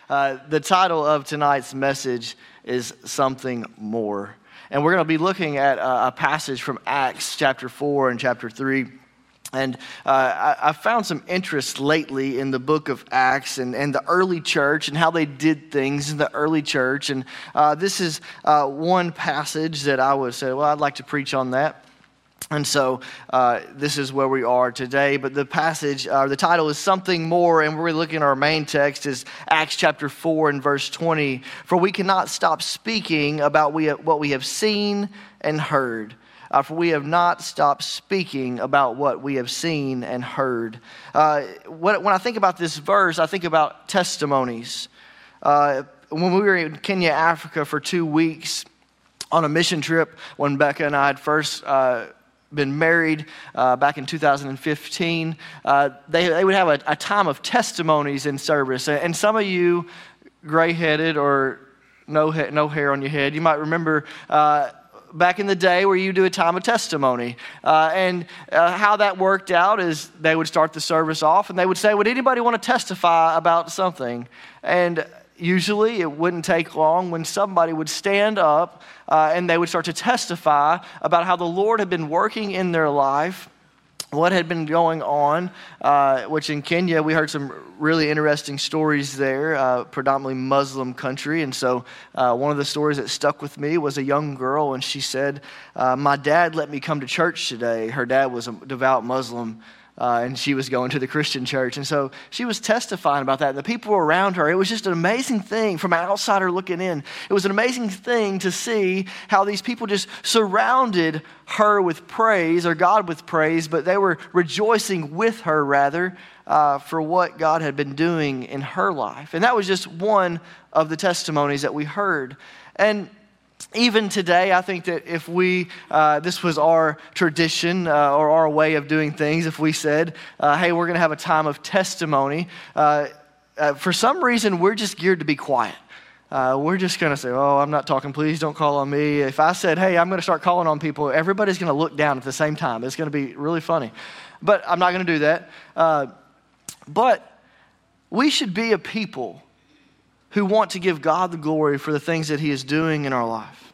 The title of tonight's message is Something More. And we're going to be looking at a passage from Acts chapter 4 and chapter 3. And I found some interest lately in the book of Acts and the early church and how they did things in the early church. And this is one passage that I would say, well, I'd like to preach on that. And so this is where we are today. But the passage, the title is Something More, and we're looking at our main text is Acts chapter 4 and verse 20. For we cannot stop speaking about what we have seen and heard. For we have not stopped speaking about what we have seen and heard. When I think about this verse, I think about testimonies. When we were in Kenya, Africa for 2 weeks on a mission trip, when Becca and I had first been married back in 2015, they would have a time of testimonies in service. And some of you, gray-headed or no hair on your head, you might remember back in the day where you do a time of testimony. And how that worked out is they would start the service off and they would say, would anybody want to testify about something? And usually it wouldn't take long when somebody would stand up and they would start to testify about how the Lord had been working in their life, what had been going on, which in Kenya, we heard some really interesting stories there, predominantly Muslim country. And so one of the stories that stuck with me was a young girl, and she said, my dad let me come to church today. Her dad was a devout Muslim, and she was going to the Christian church. And so she was testifying about that. And the people around her, it was just an amazing thing from an outsider looking in. It was an amazing thing to see how these people just surrounded her with praise, or God with praise, but they were rejoicing with her rather for what God had been doing in her life. And that was just one of the testimonies that we heard. And even today, I think that if this was our tradition or our way of doing things, if we said, hey, we're going to have a time of testimony, for some reason, we're just geared to be quiet. We're just going to say, oh, I'm not talking, please don't call on me. If I said, hey, I'm going to start calling on people, everybody's going to look down at the same time. It's going to be really funny. But I'm not going to do that. But we should be a people who want to give God the glory for the things that He is doing in our life.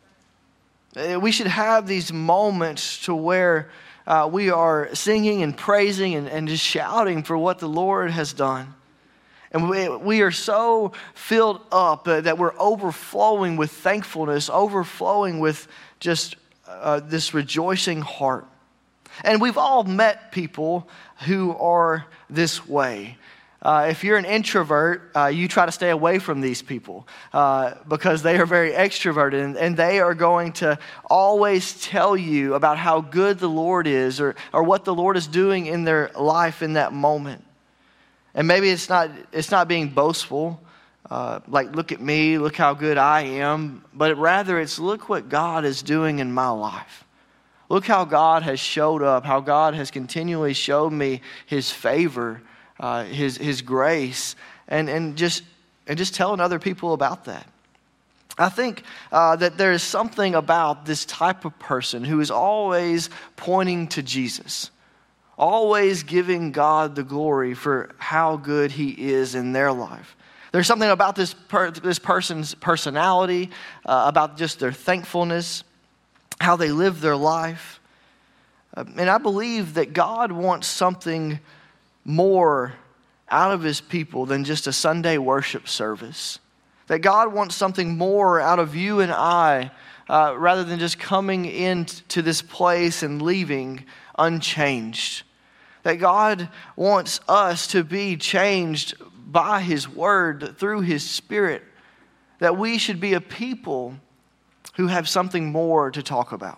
We should have these moments to where we are singing and praising and just shouting for what the Lord has done. And we are so filled up that we're overflowing with thankfulness, overflowing with just this rejoicing heart. And we've all met people who are this way. If you're an introvert, you try to stay away from these people because they are very extroverted and they are going to always tell you about how good the Lord is or what the Lord is doing in their life in that moment. And maybe it's not being boastful, like look at me, look how good I am, but rather it's look what God is doing in my life. Look how God has showed up, how God has continually showed me His favor, His grace, and just telling other people about that. I think that there is something about this type of person who is always pointing to Jesus, always giving God the glory for how good He is in their life. There's something about this person's personality, about just their thankfulness, how they live their life. And I believe that God wants something more out of His people than just a Sunday worship service. That God wants something more out of you and I rather than just coming into this place and leaving unchanged. That God wants us to be changed by His Word, through His Spirit. That we should be a people who have something more to talk about.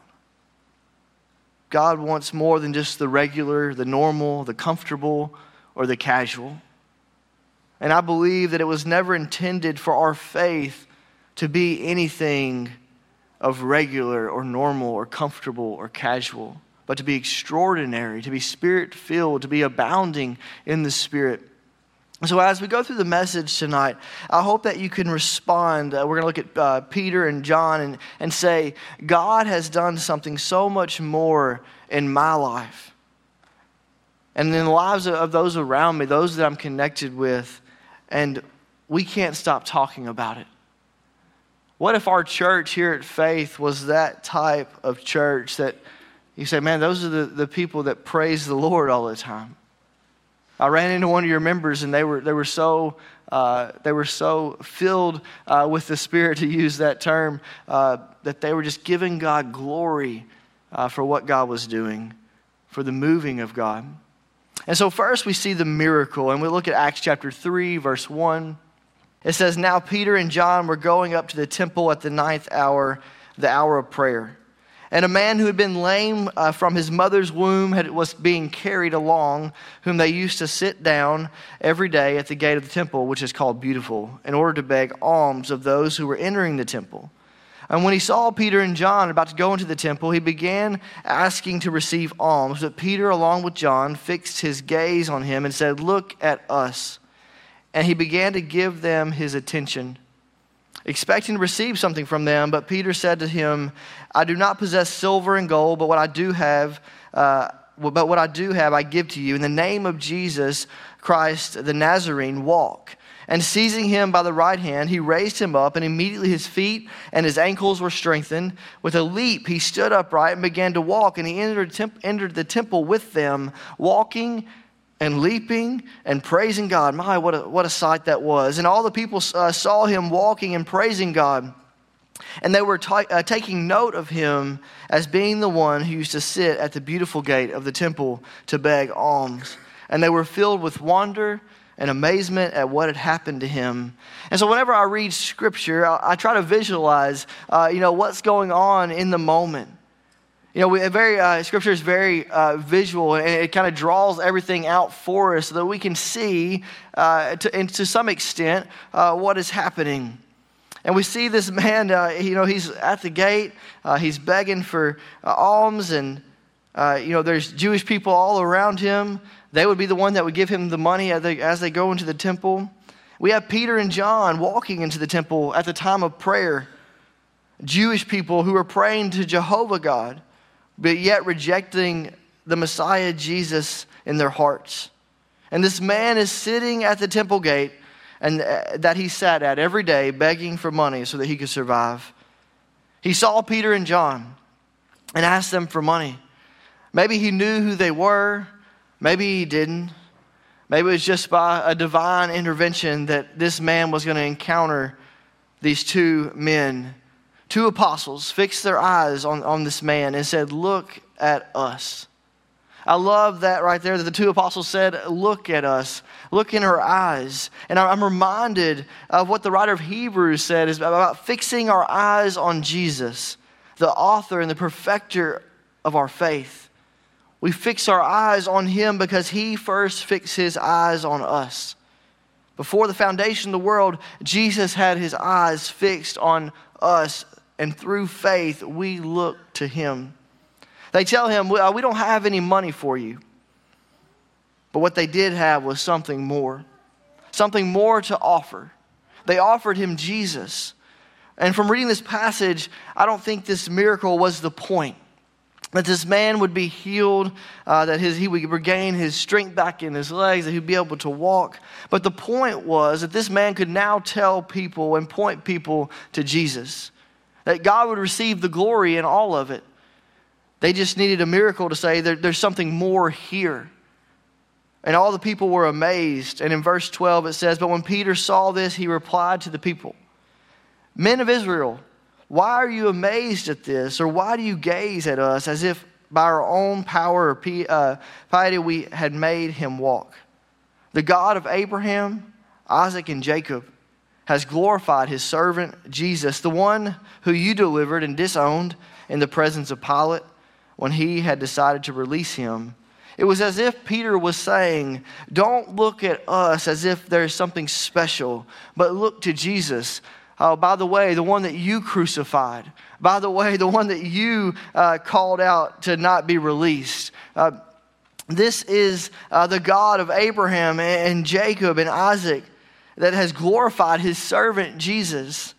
God wants more than just the regular, the normal, the comfortable, or the casual. And I believe that it was never intended for our faith to be anything of regular or normal or comfortable or casual, but to be extraordinary, to be Spirit-filled, to be abounding in the Spirit. So as we go through the message tonight, I hope that you can respond. We're going to look at Peter and John and say, God has done something so much more in my life and in the lives of those around me, those that I'm connected with. And we can't stop talking about it? What if our church here at Faith was that type of church that you say, man, those are the people that praise the Lord all the time? I ran into one of your members, and they were so filled with the Spirit, to use that term, that they were just giving God glory for what God was doing, for the moving of God. And so first we see the miracle, and we look at Acts chapter 3, verse 1. It says, now Peter and John were going up to the temple at the 9th hour, the hour of prayer. And a man who had been lame from his mother's womb was being carried along, whom they used to sit down every day at the gate of the temple, which is called Beautiful, in order to beg alms of those who were entering the temple. And when he saw Peter and John about to go into the temple, he began asking to receive alms. But Peter, along with John, fixed his gaze on him and said, look at us. And he began to give them his attention, expecting to receive something from them. But Peter said to him, I do not possess silver and gold, but what I do have I give to you. In the name of Jesus Christ the Nazarene, walk. And seizing him by the right hand, he raised him up, and immediately his feet and his ankles were strengthened. With a leap, he stood upright and began to walk, and he entered the temple with them, walking and leaping and praising God. My, what a sight that was. And all the people saw him walking and praising God. And they were taking note of him as being the one who used to sit at the beautiful gate of the temple to beg alms. And they were filled with wonder and amazement at what had happened to him. And so whenever I read Scripture, I try to visualize, what's going on in the moment. Scripture is very visual, and it kind of draws everything out for us so that we can see, to some extent, what is happening. And we see this man, he's at the gate, he's begging for alms, and, there's Jewish people all around him. They would be the one that would give him the money as they go into the temple. We have Peter and John walking into the temple at the time of prayer. Jewish people who are praying to Jehovah God, but yet rejecting the Messiah Jesus in their hearts. And this man is sitting at the temple gate and that he sat at every day, begging for money so that he could survive. He saw Peter and John and asked them for money. Maybe he knew who they were. Maybe he didn't. Maybe it was just by a divine intervention that this man was going to encounter these two men. Two apostles fixed their eyes on this man and said, look at us. I love that right there, that the two apostles said, look at us. Look in our eyes. And I'm reminded of what the writer of Hebrews said is about fixing our eyes on Jesus, the author and the perfecter of our faith. We fix our eyes on him because he first fixed his eyes on us. Before the foundation of the world, Jesus had his eyes fixed on us, and through faith, we look to him. They tell him, we don't have any money for you. But what they did have was something more to offer. They offered him Jesus. And from reading this passage, I don't think this miracle was the point. That this man would be healed, that he would regain his strength back in his legs, that he'd be able to walk. But the point was that this man could now tell people and point people to Jesus. That God would receive the glory in all of it. They just needed a miracle to say there's something more here. And all the people were amazed. And in verse 12 it says, but when Peter saw this, he replied to the people, men of Israel, why are you amazed at this? Or why do you gaze at us as if by our own power or piety we had made him walk? The God of Abraham, Isaac, and Jacob has glorified his servant Jesus, the one who you delivered and disowned in the presence of Pilate when he had decided to release him. It was as if Peter was saying, don't look at us as if there's something special, but look to Jesus. By the way, the one that you crucified. By the way, the one that you called out to not be released. This is the God of Abraham and Jacob and Isaac that has glorified his servant Jesus.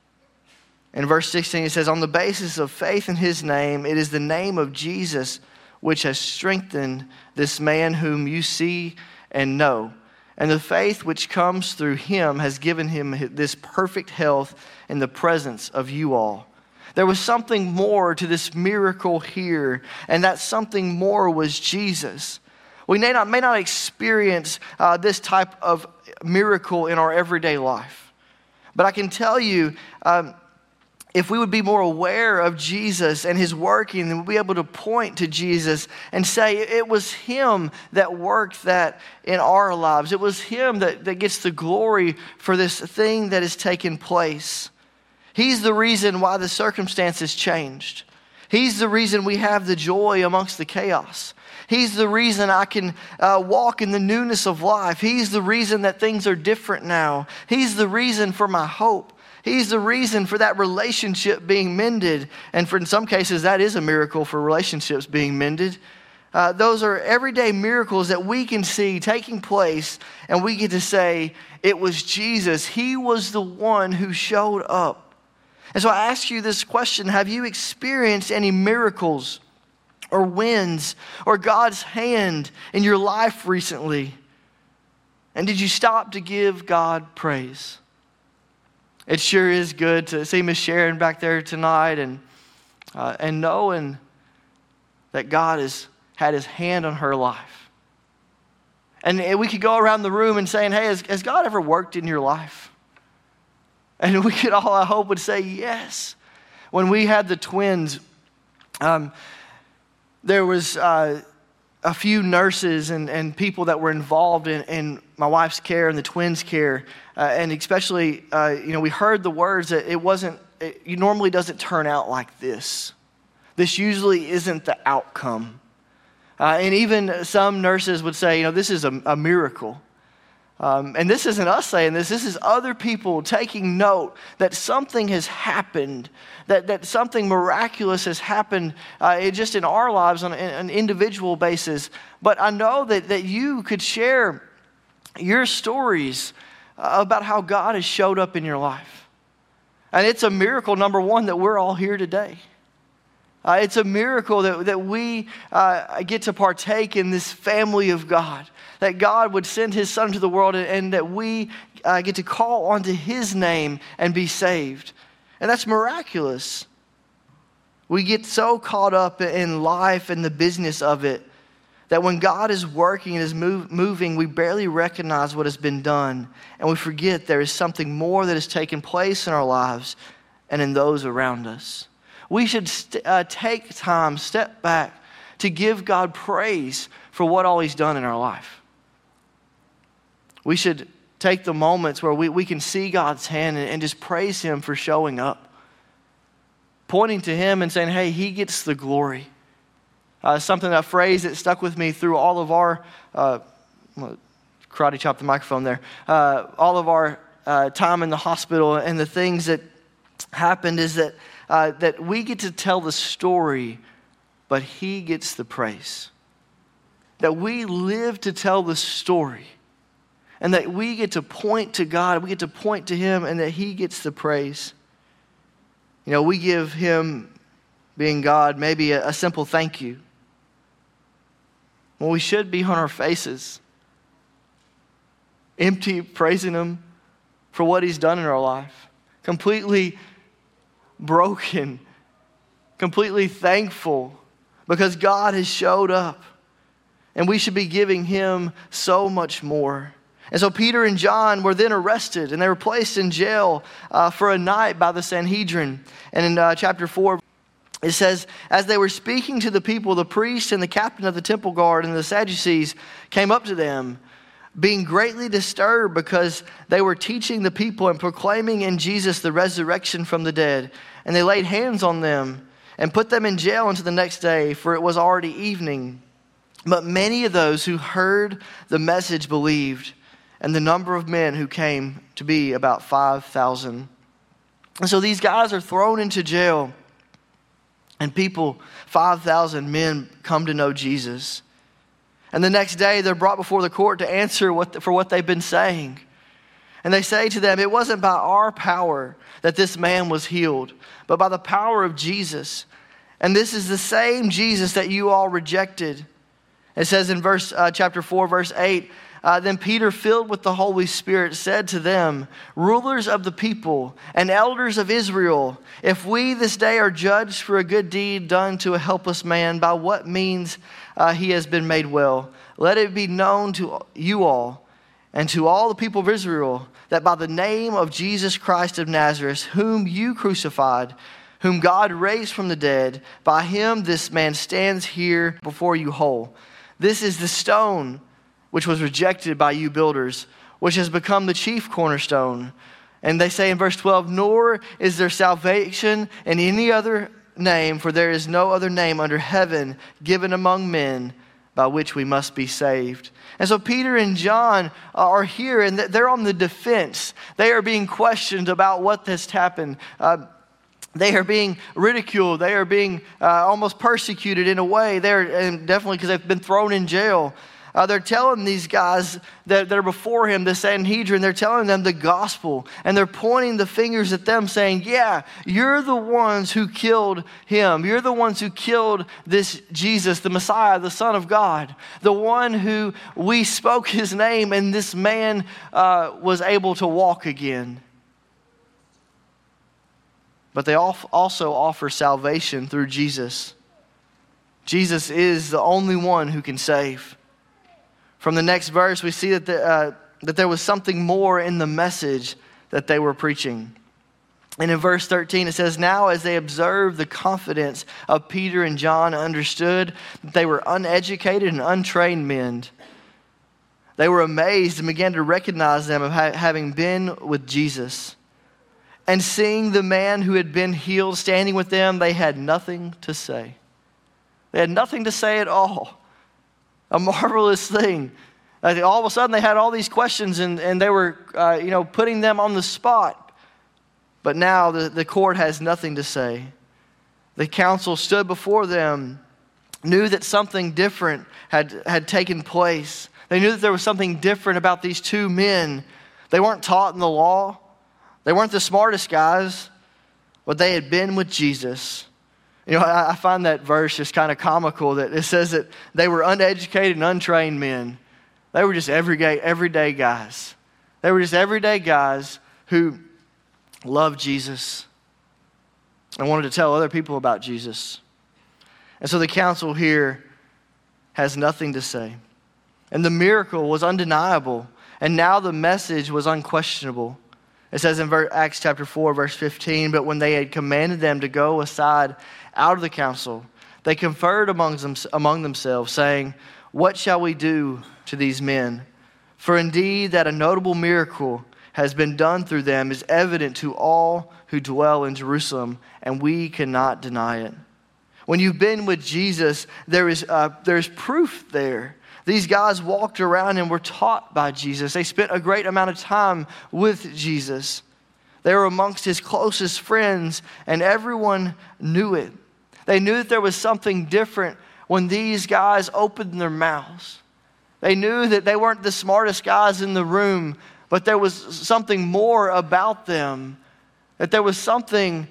In verse 16 it says, on the basis of faith in his name, it is the name of Jesus which has strengthened this man whom you see and know. And the faith which comes through him has given him this perfect health in the presence of you all. There was something more to this miracle here, and that something more was Jesus. We may not experience this type of miracle in our everyday life. But I can tell you, if we would be more aware of Jesus and his working, then we'll be able to point to Jesus and say it was him that worked that in our lives. It was him that gets the glory for this thing that has taken place. He's the reason why the circumstances changed. He's the reason we have the joy amongst the chaos. He's the reason I can walk in the newness of life. He's the reason that things are different now. He's the reason for my hope. He's the reason for that relationship being mended. And in some cases, that is a miracle for relationships being mended. Those are everyday miracles that we can see taking place, and we get to say, it was Jesus. He was the one who showed up. And so I ask you this question: have you experienced any miracles or wins or God's hand in your life recently? And did you stop to give God praise? It sure is good to see Miss Sharon back there tonight and knowing that God has had his hand on her life. And we could go around the room and saying, hey, has God ever worked in your life? And we could all, I hope, would say yes. When we had the twins, there was a few nurses and people that were involved in my wife's care and the twins' care. And especially, we heard the words that it normally doesn't turn out like this. This usually isn't the outcome. And even some nurses would say, this is a miracle. And this isn't us saying this. This is other people taking note that something has happened, that something miraculous has happened just in our lives on an individual basis. But I know that you could share your stories about how God has showed up in your life. And it's a miracle, number one, that we're all here today. It's a miracle that we get to partake in this family of God, that God would send his son to the world and that we get to call onto his name and be saved. And that's miraculous. We get so caught up in life and the business of it that when God is working and is moving, we barely recognize what has been done. And we forget there is something more that has taken place in our lives and in those around us. We should take time, step back to give God praise for what all he's done in our life. We should take the moments where we can see God's hand and just praise him for showing up. Pointing to him and saying, hey, he gets the glory. A phrase that stuck with me through all of our, karate chop the microphone there, all of our time in the hospital and the things that happened is that we get to tell the story, but he gets the praise. That we live to tell the story. And that we get to point to God, we get to point to him, and that he gets the praise. We give him, being God, maybe a simple thank you. Well, we should be on our faces, empty, praising him for what he's done in our life. Completely broken, completely thankful because God has showed up. And we should be giving him so much more. And so Peter and John were then arrested and they were placed in jail for a night by the Sanhedrin. And in chapter 4, it says, as they were speaking to the people, the priest and the captain of the temple guard and the Sadducees came up to them, being greatly disturbed because they were teaching the people and proclaiming in Jesus the resurrection from the dead. And they laid hands on them and put them in jail until the next day, for it was already evening. But many of those who heard the message believed, and the number of men who came to be about 5,000. And so these guys are thrown into jail, and 5,000 men come to know Jesus. And the next day they're brought before the court to answer for what they've been saying. And they say to them, it wasn't by our power that this man was healed, but by the power of Jesus. And this is the same Jesus that you all rejected. It says in chapter 4, verse 8, Then Peter, filled with the Holy Spirit, said to them, "Rulers of the people and elders of Israel, if we this day are judged for a good deed done to a helpless man, by what means he has been made well, let it be known to you all and to all the people of Israel that by the name of Jesus Christ of Nazareth, whom you crucified, whom God raised from the dead, by him this man stands here before you whole. This is the stone which was rejected by you builders, which has become the chief cornerstone." And they say in verse 12, "Nor is there salvation in any other name, for there is no other name under heaven given among men by which we must be saved." And so Peter and John are here, and they're on the defense. They are being questioned about what has happened. They are being ridiculed. They are being almost persecuted in a way. And definitely because they've been thrown in jail. They're telling these guys that are before him, the Sanhedrin, they're telling them the gospel. And they're pointing the fingers at them saying, yeah, you're the ones who killed him. You're the ones who killed this Jesus, the Messiah, the Son of God. The one who we spoke his name and this man was able to walk again. But they also offer salvation through Jesus. Jesus is the only one who can save. From the next verse, we see that there was something more in the message that they were preaching. And in verse 13, it says, "Now as they observed the confidence of Peter and John, understood that they were uneducated and untrained men. They were amazed and began to recognize them of having been with Jesus. And seeing the man who had been healed standing with them, they had nothing to say." They had nothing to say at all. A marvelous thing. All of a sudden they had all these questions and they were putting them on the spot. But now the court has nothing to say. The council stood before them, knew that something different had taken place. They knew that there was something different about these two men. They weren't taught in the law. They weren't the smartest guys, but they had been with Jesus. You know, I find that verse just kind of comical that it says that they were uneducated and untrained men. They were just everyday guys. They were just everyday guys who loved Jesus and wanted to tell other people about Jesus. And so the council here has nothing to say. And the miracle was undeniable, and now the message was unquestionable. It says in Acts chapter 4, verse 15, "But when they had commanded them to go aside out of the council, they conferred among themselves, saying, 'What shall we do to these men? For indeed that a notable miracle has been done through them is evident to all who dwell in Jerusalem, and we cannot deny it.'" When you've been with Jesus, there's proof there. These guys walked around and were taught by Jesus. They spent a great amount of time with Jesus. They were amongst his closest friends, and everyone knew it. They knew that there was something different when these guys opened their mouths. They knew that they weren't the smartest guys in the room, but there was something more about them, that there was something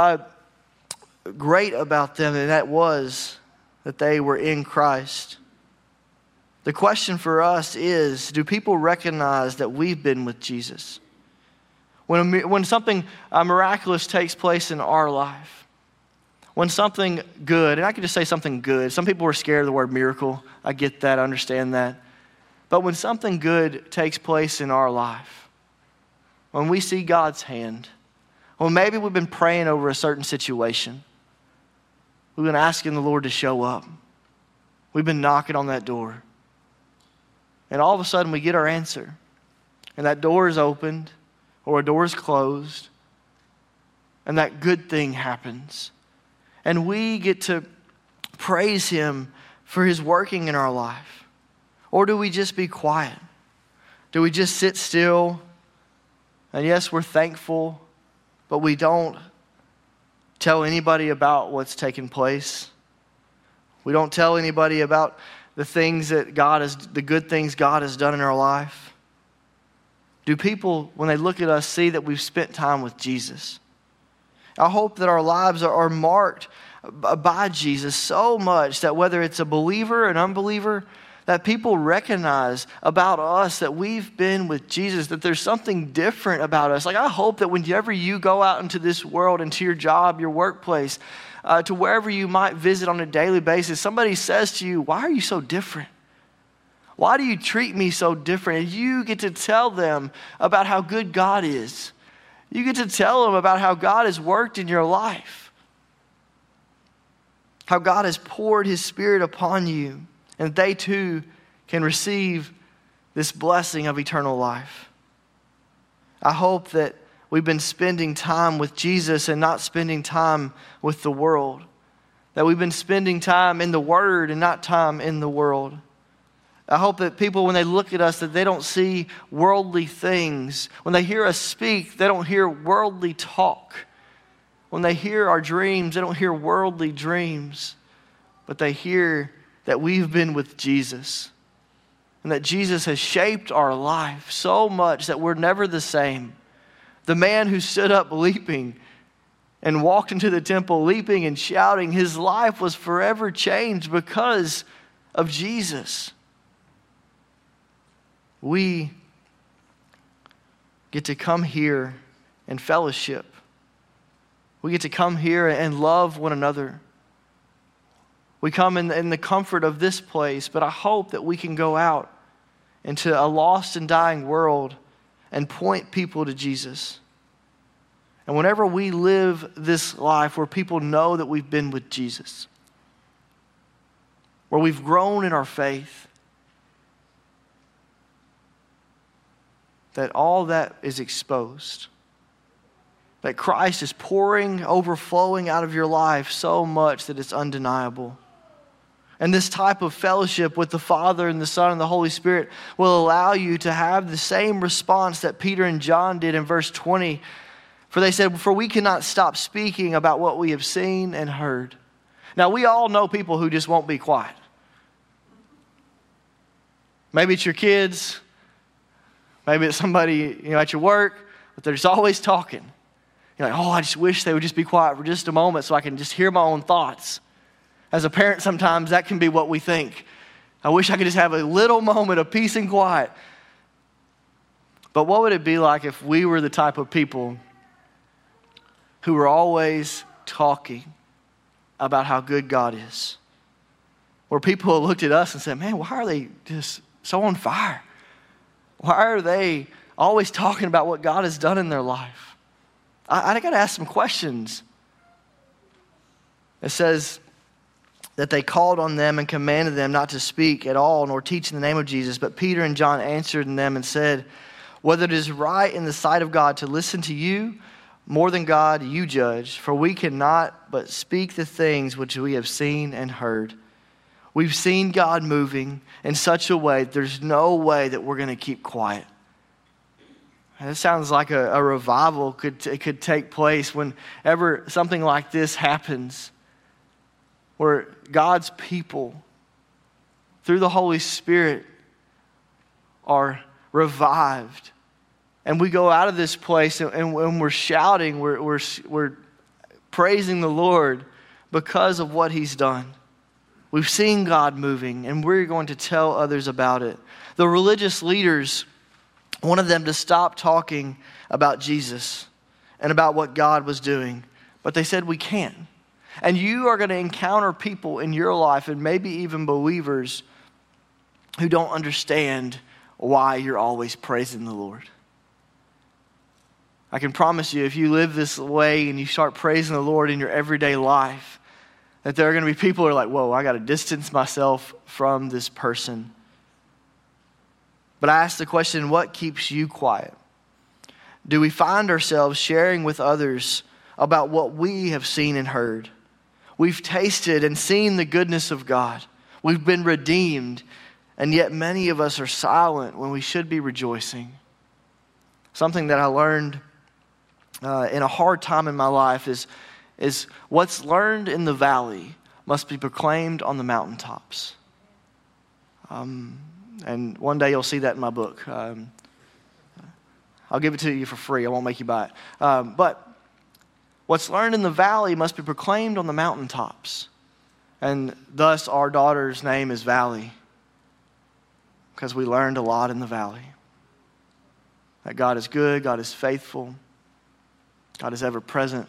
great about them, and that was that they were in Christ. The question for us is, do people recognize that we've been with Jesus? When something miraculous takes place in our life, when something good, and I can just say something good. Some people are scared of the word miracle. I get that, I understand that. But when something good takes place in our life, when we see God's hand, well, maybe we've been praying over a certain situation. We've been asking the Lord to show up. We've been knocking on that door. And all of a sudden we get our answer. And that door is opened or a door is closed. And that good thing happens. And we get to praise him for his working in our life. Or do we just be quiet? Do we just sit still? And yes, we're thankful, but we don't tell anybody about what's taking place. We don't tell anybody about the good things God has done in our life. Do people, when they look at us, see that we've spent time with Jesus? I hope that our lives are marked by Jesus so much that whether it's a believer, an unbeliever, that people recognize about us that we've been with Jesus, that there's something different about us. Like, I hope that whenever you go out into this world, into your job, your workplace, to wherever you might visit on a daily basis, somebody says to you, why are you so different? Why do you treat me so different? And you get to tell them about how good God is. You get to tell them about how God has worked in your life, how God has poured His Spirit upon you, and they too can receive this blessing of eternal life. I hope that we've been spending time with Jesus and not spending time with the world. That we've been spending time in the Word and not time in the world. I hope that people, when they look at us, that they don't see worldly things. When they hear us speak, they don't hear worldly talk. When they hear our dreams, they don't hear worldly dreams. But they hear that we've been with Jesus. And that Jesus has shaped our life so much that we're never the same. The man who stood up leaping and walked into the temple leaping and shouting, his life was forever changed because of Jesus. We get to come here and fellowship. We get to come here and love one another. We come in the comfort of this place, but I hope that we can go out into a lost and dying world and point people to Jesus. And whenever we live this life where people know that we've been with Jesus, where we've grown in our faith, that all that is exposed. That Christ is pouring, overflowing out of your life so much that it's undeniable. And this type of fellowship with the Father and the Son and the Holy Spirit will allow you to have the same response that Peter and John did in verse 20. For they said, for we cannot stop speaking about what we have seen and heard. Now, we all know people who just won't be quiet. Maybe it's your kids. Maybe it's somebody, at your work, but they're just always talking. You're like, oh, I just wish they would just be quiet for just a moment so I can just hear my own thoughts. As a parent, sometimes that can be what we think. I wish I could just have a little moment of peace and quiet. But what would it be like if we were the type of people who were always talking about how good God is? Where people looked at us and said, man, why are they just so on fire? Why are they always talking about what God has done in their life? I got to ask some questions. It says that they called on them and commanded them not to speak at all nor teach in the name of Jesus. But Peter and John answered them and said, whether it is right in the sight of God to listen to you more than God, you judge. For we cannot but speak the things which we have seen and heard. We've seen God moving in such a way that there's no way that we're going to keep quiet. And it sounds like a revival could take place whenever something like this happens, where God's people, through the Holy Spirit, are revived. And we go out of this place and when we're shouting, we're praising the Lord because of what He's done. We've seen God moving, and we're going to tell others about it. The religious leaders wanted them to stop talking about Jesus and about what God was doing, but they said we can't. And you are going to encounter people in your life, and maybe even believers, who don't understand why you're always praising the Lord. I can promise you, if you live this way and you start praising the Lord in your everyday life, that there are going to be people who are like, whoa, I got to distance myself from this person. But I ask the question, what keeps you quiet? Do we find ourselves sharing with others about what we have seen and heard? We've tasted and seen the goodness of God. We've been redeemed, and yet many of us are silent when we should be rejoicing. Something that I learned in a hard time in my life is what's learned in the valley must be proclaimed on the mountaintops. And one day you'll see that in my book. I'll give it to you for free. I won't make you buy it. But what's learned in the valley must be proclaimed on the mountaintops. And thus our daughter's name is Valley. because we learned a lot in the valley. That God is good, God is faithful, God is ever present.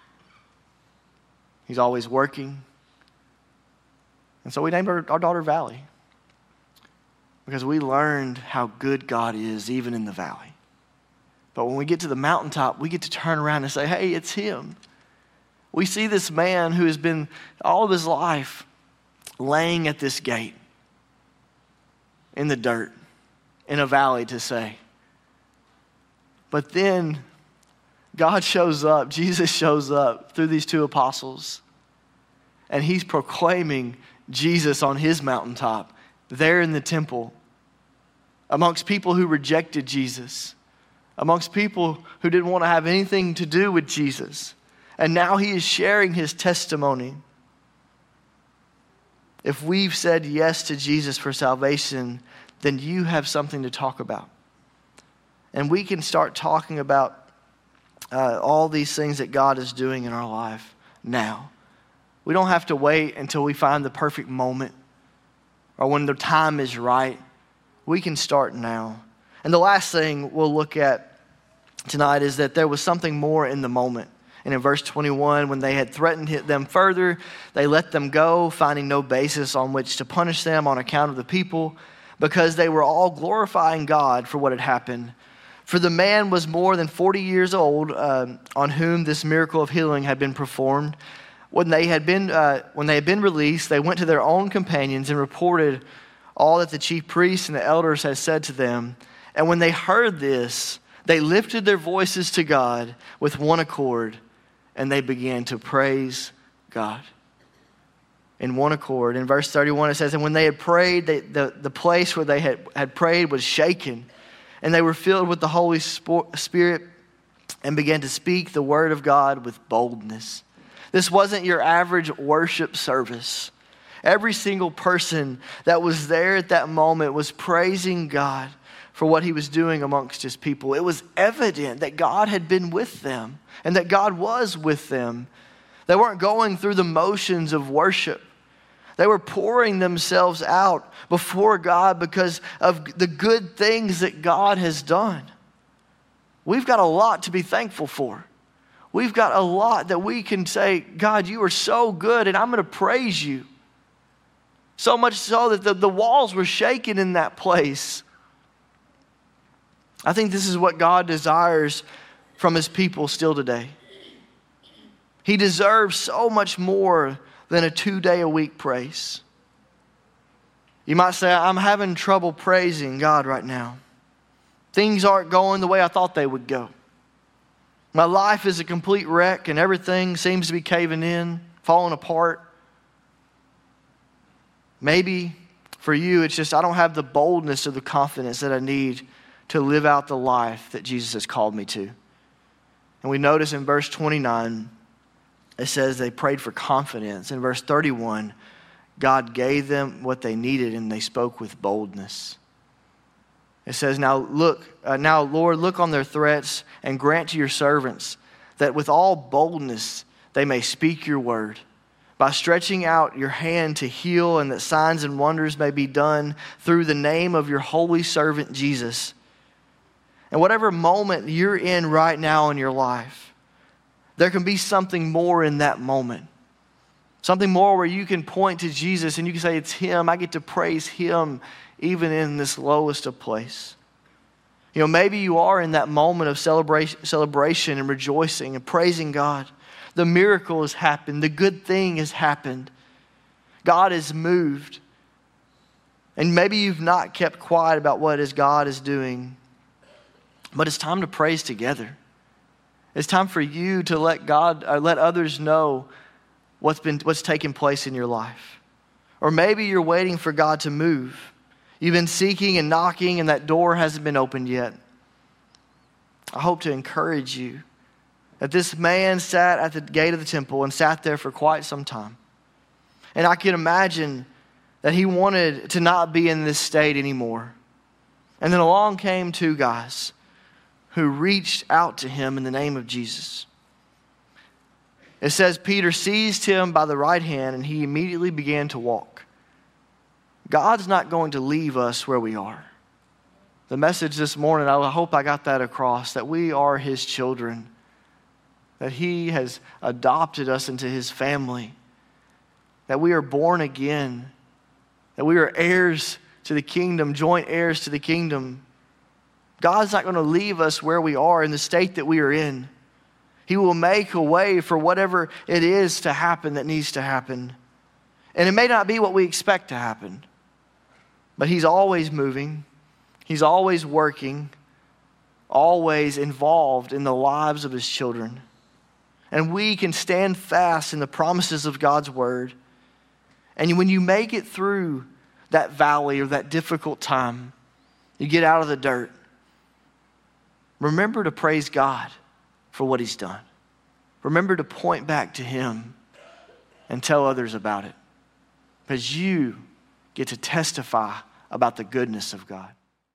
He's always working. And so we named our daughter Valley because we learned how good God is even in the valley. But when we get to the mountaintop, we get to turn around and say, hey, it's him. We see this man who has been all of his life laying at this gate in the dirt, in a valley to say. But then God shows up, Jesus shows up through these two apostles, and he's proclaiming Jesus on his mountaintop, there in the temple, amongst people who rejected Jesus, amongst people who didn't want to have anything to do with Jesus. And now he is sharing his testimony. If we've said yes to Jesus for salvation, then you have something to talk about. And we can start talking about all these things that God is doing in our life now. We don't have to wait until we find the perfect moment or when the time is right. We can start now. And the last thing we'll look at tonight is that there was something more in the moment. And in verse 21, when they had threatened them further, they let them go, finding no basis on which to punish them on account of the people, because they were all glorifying God for what had happened. For the man was more than 40 years old, on whom this miracle of healing had been performed. When they had been released, they went to their own companions and reported all that the chief priests and the elders had said to them. And when they heard this, they lifted their voices to God with one accord, and they began to praise God. In one accord. In verse 31 it says, and when they had prayed, the place where they had prayed was shaken, and they were filled with the Holy Spirit and began to speak the word of God with boldness. This wasn't your average worship service. Every single person that was there at that moment was praising God for what he was doing amongst his people. It was evident that God had been with them and that God was with them. They weren't going through the motions of worship. They were pouring themselves out before God because of the good things that God has done. We've got a lot to be thankful for. We've got a lot that we can say, God, you are so good, and I'm going to praise you. So much so that the walls were shaking in that place. I think this is what God desires from his people still today. He deserves so much more than a 2-day-a-week praise. You might say, I'm having trouble praising God right now. Things aren't going the way I thought they would go. My life is a complete wreck and everything seems to be caving in, falling apart. Maybe for you, it's just I don't have the boldness or the confidence that I need to live out the life that Jesus has called me to. And we notice in verse 29, it says they prayed for confidence. In verse 31, God gave them what they needed and they spoke with boldness. It says, now Lord, look on their threats and grant to your servants that with all boldness they may speak your word, by stretching out your hand to heal, and that signs and wonders may be done through the name of your holy servant Jesus. And whatever moment you're in right now in your life, there can be something more in that moment. Something more where you can point to Jesus and you can say, it's him. I get to praise him even in this lowest of place. You know, maybe you are in that moment of celebration and rejoicing and praising God. The miracle has happened. The good thing has happened. God has moved. And maybe you've not kept quiet about what is God is doing. But it's time to praise together. It's time for you to let others know what's taking place in your life. Or maybe you're waiting for God to move. You've been seeking and knocking and that door hasn't been opened yet. I hope to encourage you that this man sat at the gate of the temple and sat there for quite some time. And I can imagine that he wanted to not be in this state anymore. And then along came two guys who reached out to him in the name of Jesus. It says Peter seized him by the right hand and he immediately began to walk. God's not going to leave us where we are. The message this morning, I hope I got that across, that we are his children, that he has adopted us into his family, that we are born again, that we are heirs to the kingdom, joint heirs to the kingdom. God's not going to leave us where we are in the state that we are in. He will make a way for whatever it is to happen that needs to happen. And it may not be what we expect to happen, but he's always moving. He's always working, always involved in the lives of his children. And we can stand fast in the promises of God's word. And when you make it through that valley or that difficult time, you get out of the dirt, remember to praise God for what he's done. Remember to point back to him and tell others about it, because you get to testify about the goodness of God.